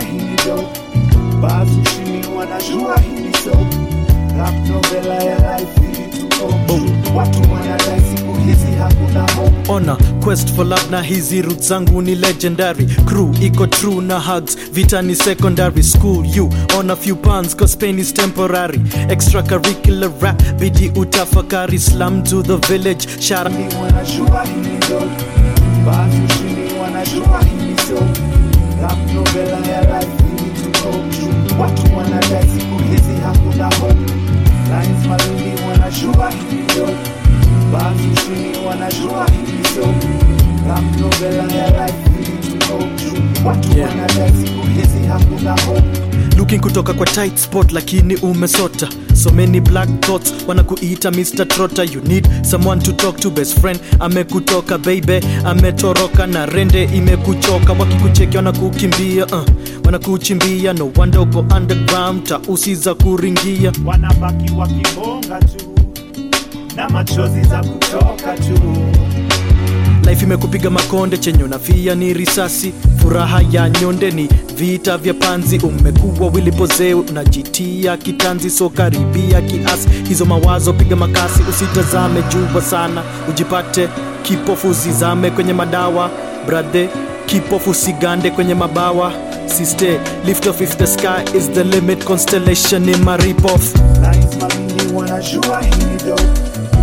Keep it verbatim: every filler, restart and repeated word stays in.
hili dope. Baadhi ushini wanajua hili soap. Rap novela ya life hili tuko. Watu wanadai siku hizi hakuna hope. Ona quest for love na hizi roots zangu ni legendary. Crew iko true na hugs, vita ni secondary school. You on a few pounds cause pain is temporary. Extracurricular rap bidi utafakari. Slum to the village shara Ni wanajua hili dope. Baadhi ushini wanajua hili soap. Rap novela ya life hili tuko. Watu wanadai siku hizi hakuna hope. Lines malini wanajua hili dope. Baadhi ushini wanajua hili soap. Rap novela ya life hili tuko. Watu Yeah. wanadai siku hizi hakuna hope. looking kutoka kwa tight spot lakini umesota. So many black thoughts wanakuita mister Trotter. You need someone to talk to. Best friend amekutoka baby, ametoroka na rende imekuchoka. Wakikucheki wanakukimbia uh, wanakuchimbia. No wonder uko underground, tausi za kuringia. Wanabaki wakibonga tu na machozi za kutoka tu. Life imekupiga makonde, chenye unafia ni risasi. Furaha ya nyonde ni vita vya panzi. Umekuwa wilipozee unajitia kitanzi. So karibia kiasi hizo mawazo, piga makasi. Usitazame jua sana ujipate kipofu, zizame kwenye madawa. Brother kipofu sigande kwenye mabawa. Sister lift off if the sky is the limit. Constellation in my rip off. Lines malini wanajua hili dope.